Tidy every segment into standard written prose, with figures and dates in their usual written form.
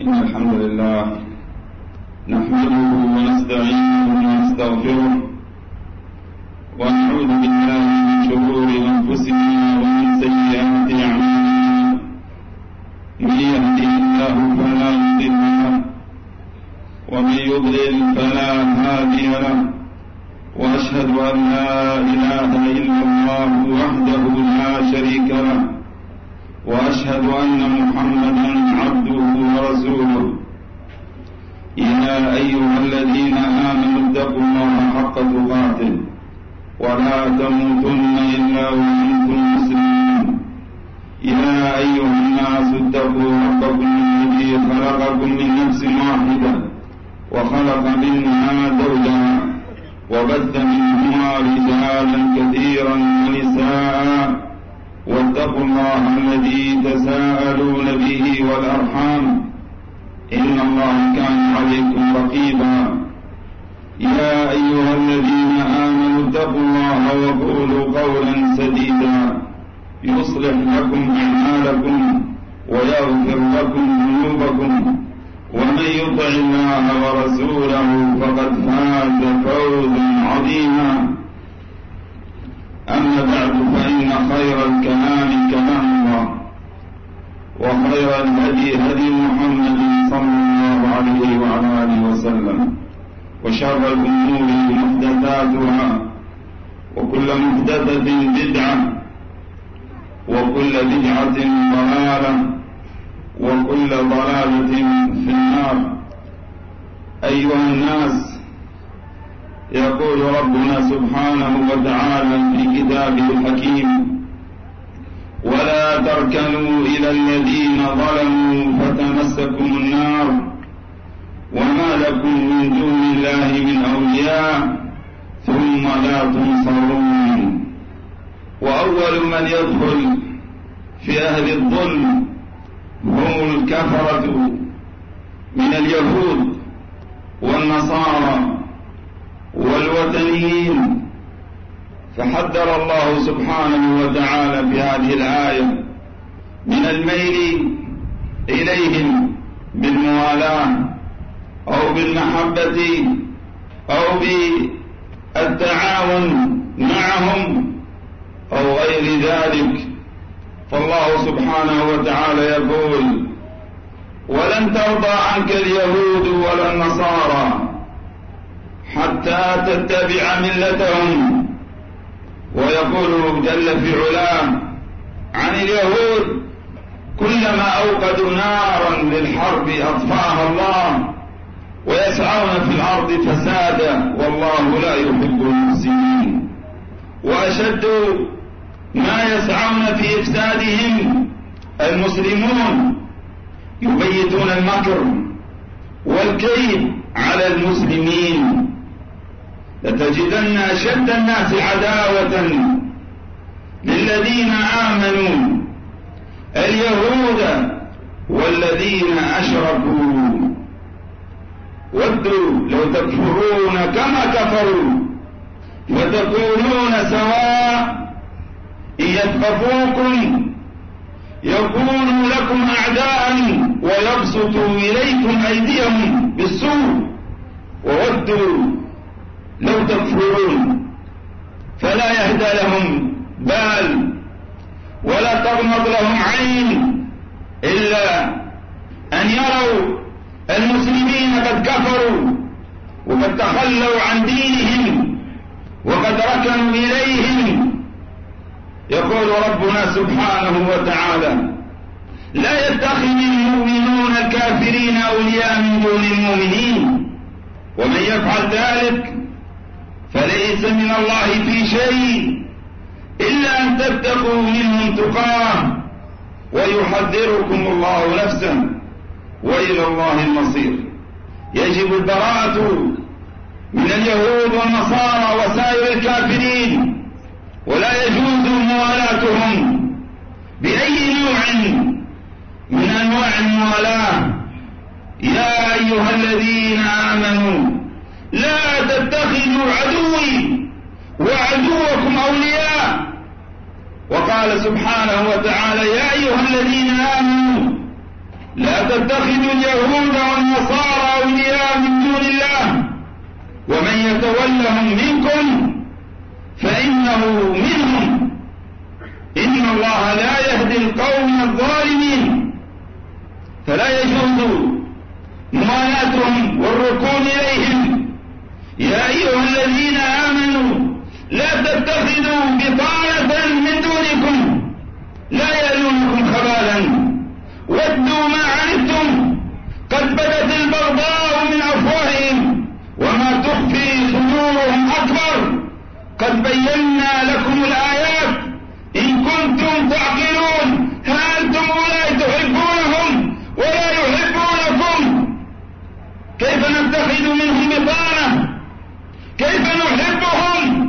إن الحمد لله نحمده ونستعينه ونستغفره ونعوذ بالله من شرور أنفسنا ومن سيئات أعمالنا. من يهده الله فلا مضل له ومن يضلل فلا هادي له، وأشهد أن لا إله إلا الله وحده لا شريك له، وأشهد أن محمدا عبده ورسوله. يا أيها الذين آمنوا اتقوا الله حق تقاته ولا تموتن إلا وأنتم مسلمون. يا أيها الناس اتقوا ربكم الذي خلقكم من نفس واحدة وخلق منها زوجها وبث منهما رجالا كثيرا ونساء، واتقوا الله الذي تساءلون به والأرحام إن الله كان عليكم رقيبا. يا أيها الذين آمنوا اتقوا الله وقولوا قولا سديدا يصلح لكم أعمالكم ويغفر لكم ذنوبكم، ومن يطع الله ورسوله فقد فاز فوزا عظيما. أما بعد، فإن خير الكلام كلام الله، وخير الهدي هدي محمد صلى الله عليه وعلى آله وسلم، وشر الأمور محدثاتها، وكل محدثة بدعة، وكل بدعة ضلالة، وكل ضلالة في النار. أيها الناس، يقول ربنا سبحانه وتعالى في كتابه الحكيم: ولا تركنوا إلى الذين ظلموا فتمسكم النار وما لكم من دون الله من أولياء ثم لا تنصرون. وأول من يدخل في أهل الظلم هم الكفرة من اليهود والنصارى والوثنيين. فحذر الله سبحانه وتعالى في هذه الآية من الميل إليهم بالموالاة أو بالمحبة أو بالتعاون معهم أو غير ذلك. فالله سبحانه وتعالى يقول: ولن ترضى عنك اليهود ولا النصارى حتى تتبع ملتهم. ويقول جل في علاه عن اليهود: كلما أوقدوا نارا للحرب أطفأها الله ويسعون في الأرض فسادا والله لا يحب المفسدين. وأشد ما يسعون في إفسادهم المسلمون، يبيتون المكر والكيد على المسلمين. لتجدن أشد الناس عداوة للذين آمنوا اليهود والذين أشركوا، ودوا لو تكفرون كما كفروا فتكونون سواء. إن يثقفوكم يكونوا لكم أعداء ويبسطوا إليكم أيديهم بالسوء، وودوا لو تكفرون. فلا يهدى لهم بال ولا تغمض لهم عين إلا أن يروا المسلمين قد كفروا وقد تخلوا عن دينهم وقد ركنوا إليهم. يقول ربنا سبحانه وتعالى: لا يتخذ المؤمنون الكافرين أولياء من دون المؤمنين، ومن يفعل ذلك فليس من الله في شيء إلا أن تتقوا منهم تقاه ويحذركم الله نفسا وإلى الله المصير. يجب البراءة من اليهود والنصارى وسائر الكافرين، ولا يجوز موالاتهم بأي نوع من أنواع الموالاة. يا أيها الذين آمنوا لا تتخذوا عدوي وعدوكم أولياء. وقال سبحانه وتعالى: يا أيها الذين آمنوا لا تتخذوا اليهود والنصارى أولياء من دون الله ومن يتولهم منكم فإنه منهم إن الله لا يهدي القوم الظالمين. فلا يجوز موالاتهم والركون إليهم. يا أيها الذين آمنوا لا تتخذوا بطانة من دونكم لا يألونكم خبالا ودوا ما عنتم قد بدت البغضاء من أفواههم وما تخفي صدورهم أكبر قد بينا لكم الآيات إن كنتم تعقلون. ها أنتم أولئك تحبونهم ولا يحبونكم كيف نتخذ منهم بطانة؟ كيف نحبهم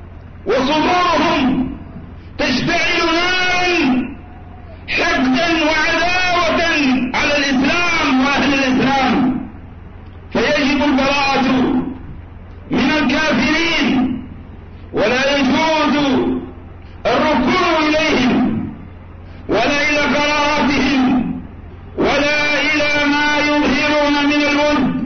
وصدورهم تشتعل نارا حقدا وعداوة على الإسلام وأهل الإسلام؟ فيجب البراءة من الكافرين ولا يجوز الركون إليهم ولا إلى قراراتهم ولا إلى ما يظهرون من الود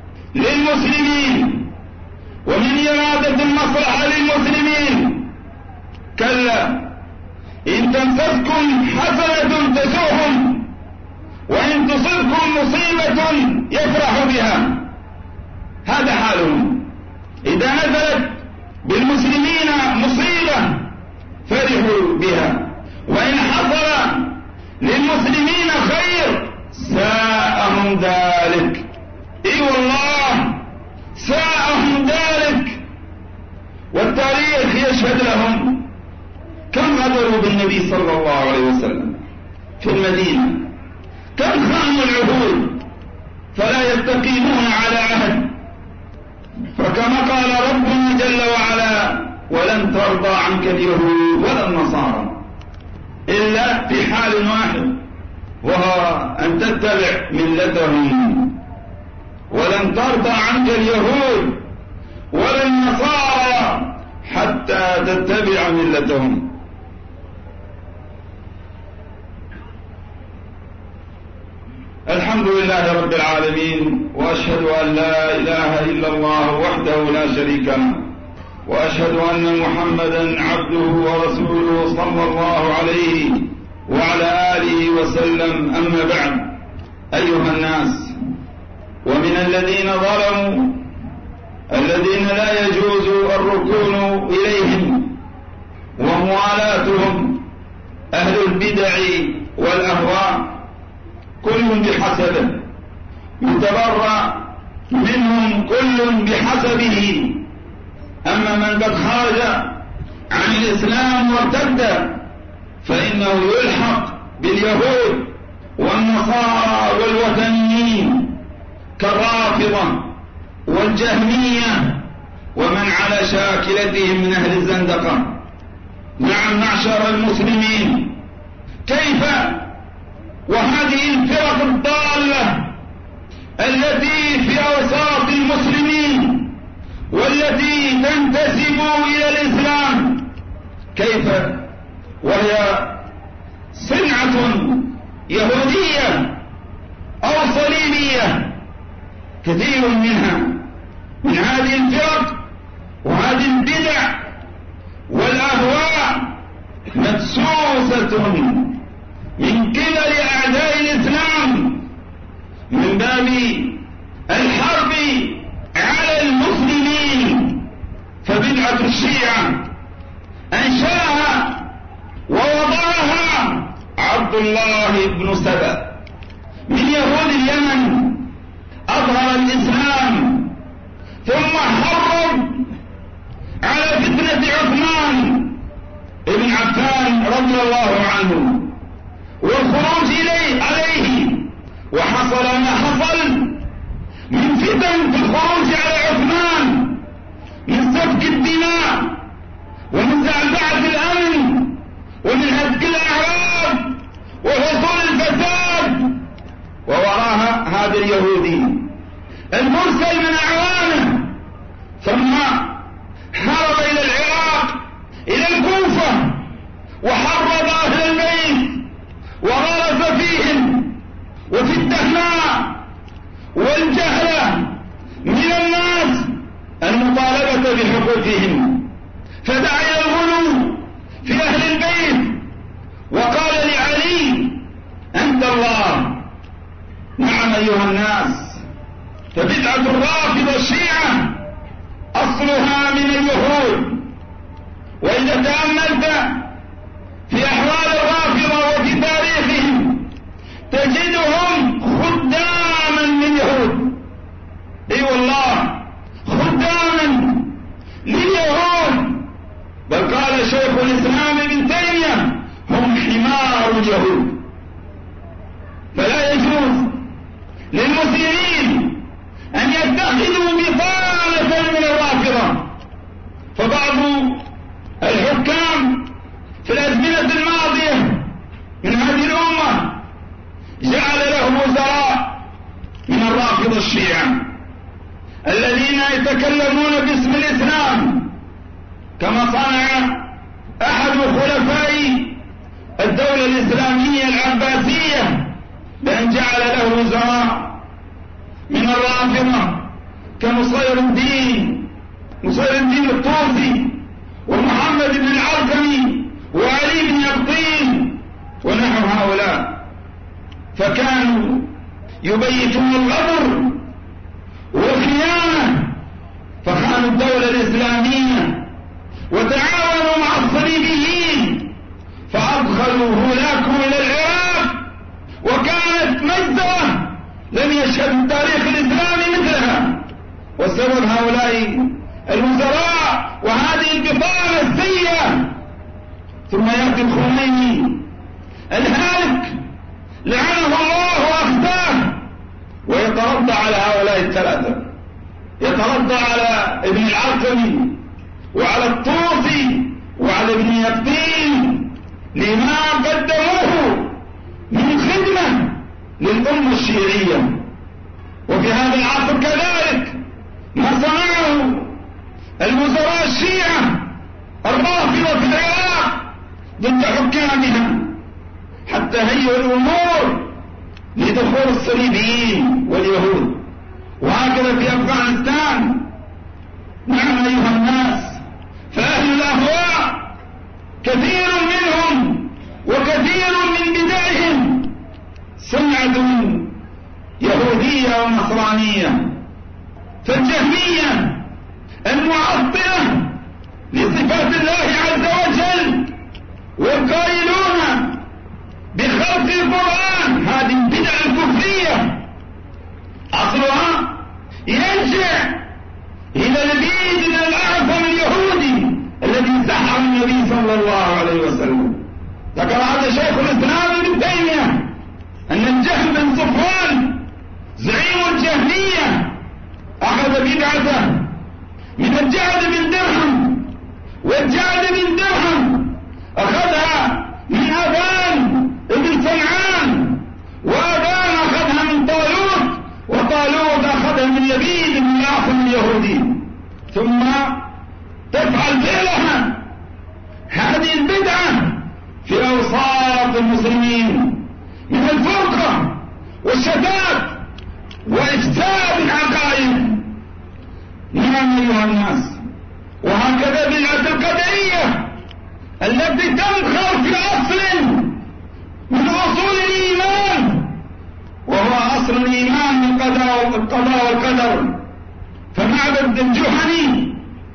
للمسلمين ومن إرادة المصلحة للمسلمين. كلا إن تمسسكم حسنة تسوهم وإن تصبكم مصيبة يفرح بها. هذا حالهم. إذا نزلت بالمسلمين مصيبة فرحوا بها وإن حصل للمسلمين خير ساءهم ذلك. إي والله ساءهم ذلك. والتاريخ يشهد لهم كم غدروا بالنبي صلى الله عليه وسلم في المدينة، كم خانوا العهود فلا يستقيمون على عهد. فكما قال ربنا جل وعلا ولن ترضى عنك اليهود ولا النصارى إلا في حال واحد وهو أن تتبع ملتهم. ولن ترضى عنك اليهود ولا النصارى حتى تتبع ملتهم. الحمد لله رب العالمين وأشهد أن لا إله إلا الله وحده لا شريك له وأشهد أن محمدا عبده ورسوله صلى الله عليه وعلى آله وسلم. أما بعد أيها الناس، ومن الذين ظلموا الذين لا يجوز الركون إليهم وموالاتهم أهل البدع والأهواء كل بحسبه يتبرأ منهم كل بحسبه. أما من قد خرج عن الإسلام وارتد فإنه يلحق باليهود والنصارى والوثنيين كالرافضة والجهمية ومن على شاكلتهم من أهل الزندقة. نعم معشر المسلمين، كيف وهذه الفرق الضالة التي في أوساط المسلمين والتي تنتسب إلى الإسلام كيف وهي صنعة يهودية أو صليبية كثير منها من هذه الفرق وهذه البدع والأهواء مدسوسة من قبل أعداء الإسلام من باب الحرب على المسلمين. فبدعة الشيعة أنشأها ووضعها عبد الله بن سبأ من يهود اليمن، أظهر الإسلام ثم حرض على فتنة عثمان بن عفان رضي الله عنه والخروج عليه، وحصل ما حصل من فتن في الخروج على عثمان من سفك الدماء ومن زعزعة الأمن ومن هتك الأعراض وحصول الفساد. ووراها هذا اليهودي المرسل من أعوانه ثم هرب إلى العراق إلى الكوفة وحرض أهل البيت وغرس فيهم وفي الدخل أخذ بحقوقهم، فدعا إلى الغلو في أهل البيت وقال لعلي أنت الله. نعم أيها الناس، فبدعة الرافضة الشيعة أصلها من اليهود. وإذا تأملت في أحوال الرافضة وفي تاريخهم تجدهم خداما لليهود. اي والله خداما لليهود، بل قال شيخ الإسلام ابن تيمية هم حمار اليهود. فلا يجوز للمسلمين أن يتخذوا بطانة من الرافضة. فبعض الحكام في الأزمنة الماضية من هذه الأمة جعل له وزراء من الرافضة الشيعة الذين يتكلمون باسم الإسلام، كما صنع أحد خلفاء الدولة الإسلامية العباسية بأن جعل له وزراء من الرافضة كنصير الدين الطوسي ومحمد بن العرقمي وعلي بن يقطين ونحو هؤلاء. فكانوا يبيتون الغدر والخيانة، فخانوا الدولة الإسلامية وتعاونوا مع الصليبيين فأدخلوا هولاكم إلى العراق، وكانت مجزرة لم يشهد التاريخ الإسلامي مثلها، وسبب هؤلاء الوزراء وهذه البطانة السيئة. ثم يأتي الخميني الهالك لعنه الله وأخزاه ويترضى على هؤلاء الثلاثة، يترضى على ابن العرقمي وعلى الطوسي وعلى ابن يقطين لما قدموه من خدمة للأمة الشيعية. وفي هذا العصر كذلك ما صنعه الوزراء الشيعة الرافضة في العراق ضد حكامها، حتى هيئوا الأمور لدخول الصليبيين واليهود، وهكذا في أفغانستان. نعم أيها الناس، فأهل الأهواء كثير منهم وكثير من بدعهم صنعة يهودية ونصرانية. فالجهمية المعطلة لصفات الله عز وجل والقائلون بخلق القرآن، هذه البدع الكفرية أصلها يرجع إلى البيد الأعظم اليهودي الذي سحر النبي صلى الله عليه وسلم. ذكر هذا شيخ الإسلام ابن تيمية أن الجهم بن صفوان زعيم الجهمية أخذ بدعته من الجعد بن درهم، والجعد بن درهم أخذها من أبان ابن سمعان، وأبان أخذها من طالوت، وطالوت أخذها من يزيد بن الأعصم اليهودي. ثم تفعل فعلها هذه البدعة في أوساط المسلمين من الفرقة والشتات وإفساد العقائد. نعم أيها الناس، وهكذا بدعة القدرية التي تنخر في أصل من أصول الإيمان، وهو أصل الإيمان بالقضاء والقدر. فمعبد الجهني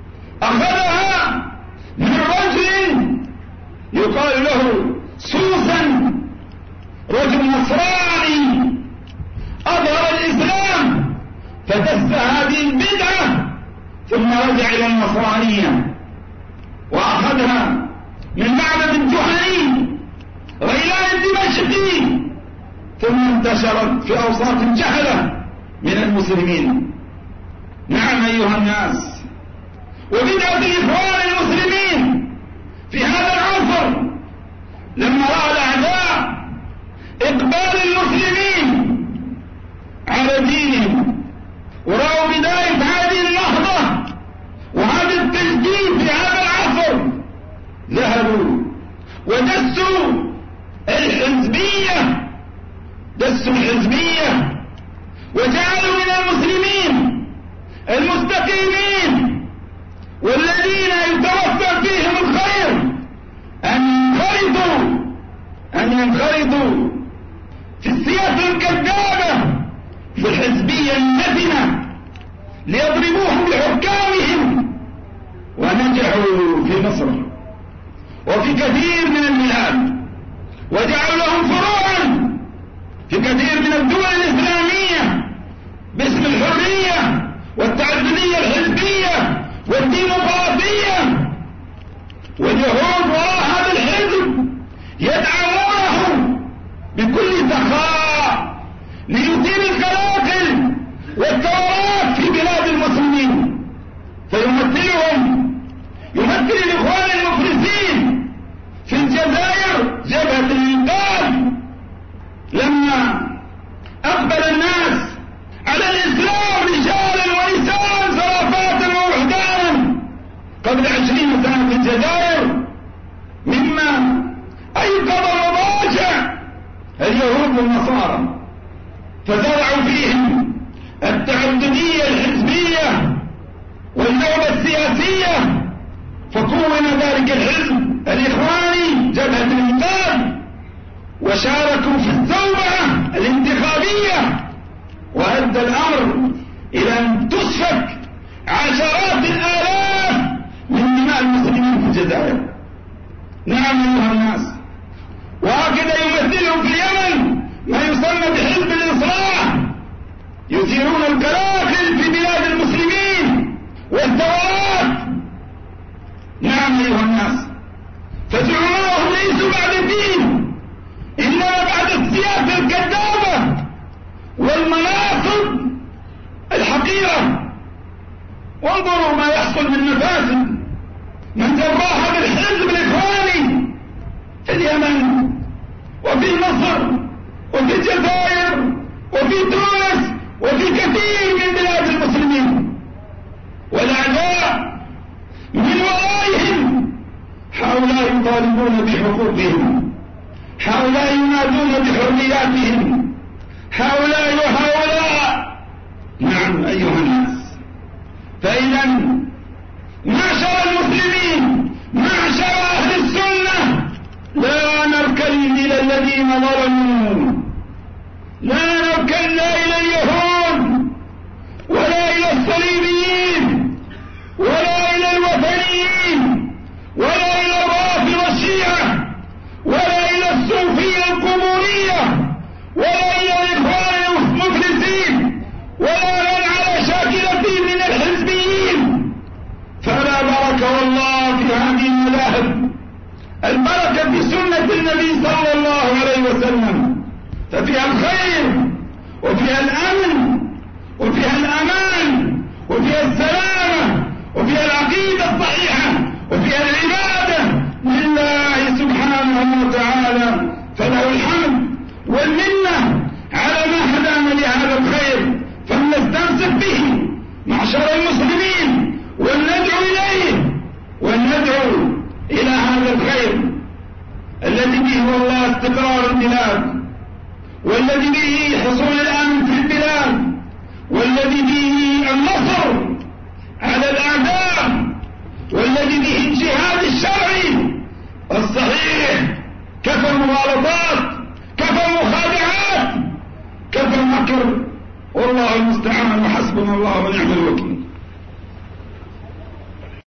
أخذها من رجل يقال له سوسن، رجل نصراني أظهر الإسلام فدس هذه البدعة ثم رجع إلى النصرانية وأخذها من معبد الجهني غيلان الدمشقي، ثم انتشرت في أوساط الجهلة من المسلمين. نعم أيها الناس، وبدعة الإخوان المسلمين في هذا العصر لما رأى الأعداء إقبال المسلمين على دينهم ورأوا بداية هذه النهضة وهذا التجديد في هذا العصر، ذهبوا ودسوا الحزبية، دسوا الحزبية وجعلوا من المسلمين المستقيمين والذين يتوفر فيهم الخير أن ينخرطوا في السياسة الكذابة، في الحزبية النتنة، ليضربوهم بحكامهم. ونجحوا في مصر وفي كثير من البلاد، وجعلوا لهم فروعا في كثير من الدول الإسلامية باسم الحرية والتعددية الحزبية والديمقراطية. واليهود وراء هذا الحزب يدعمونه بكل سخاء ليثير القلاقل والثورات في بلاد المسلمين. يمثل الإخوان المفلسين في الجزائر جبهة الإنقاذ، لما أقبل الناس على الإسلام رجالا ونساء زرافات ووحدانا قبل 20 سنة في الجزائر، مما أيقظ وضاجع اليهود والنصارى، فزرعوا فيهم التعددية الحزبية واللعبة السياسية، فكون ذلك الحزب الإخواني جبهة الإنقاذ، وشاركوا في الزوبعة الانتخابية، وأدى الأمر إلى أن تسفك عشرات الآلاف من دماء المسلمين في الجزائر. نعم أيها الناس، وهكذا يمثلهم في اليمن ما يسمى بحزب الإصلاح، يثيرون القلاقل في بلاد المسلمين والثورات. نعم أيها الناس، فزعماؤهم ليسوا بعد الدين، إنما بعد السياسة الكذابة والمناصب الحقيرة. وانظروا ما يحصل من مفاسد من جراح بالحزب الإخواني في اليمن وفي مصر وفي الجزائر وفي تونس وفي كثير من بلاد المسلمين. والأعداء من ورائهم هؤلاء يطالبون بحقوقهم، هؤلاء ينادون بحرياتهم، هؤلاء وهؤلاء. نعم أيها الناس، فإذا معشر المسلمين، معشر أهل السنة، لا نركن إلى الذين ظلموا، لا نركن لا إلى اليهود ولا إلى الصليبيين ولا إلى الوثنيين ولا إلى الرافضة الشيعة ولا إلى الصوفية القبورية ولا إلى الإخوان المفلسين ولا من على شاكلة من الحزبيين. فلا بركة والله في هذه المذاهب، البركة في سنة النبي صلى الله عليه وسلم، ففيها الخير وفيها الأمن وفيها الأمان وفيها السلامة وفيها العقيدة الصحيحة وفيها العبادة لله سبحانه وتعالى، فله الحمد والمنة على ما هدانا لهذا الخير، فلنستمسك به معشر المسلمين ولندعو إليه وندعو إلى هذا الخير الذي به والله استقرار البلاد، والذي به حصول الأمن في البلاد، والذي به النصر على الأعداء، والذي به الجهاد الشرعي الصحيح. كفى المغالطات، كفى المخادعات، كفى المكر، والله المستعان وحسبنا الله ونعم الوكيل.